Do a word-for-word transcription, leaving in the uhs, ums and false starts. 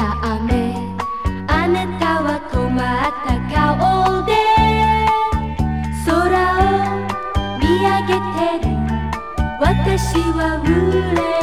た雨、あなたは困った顔で空を見上げてる。私は嬉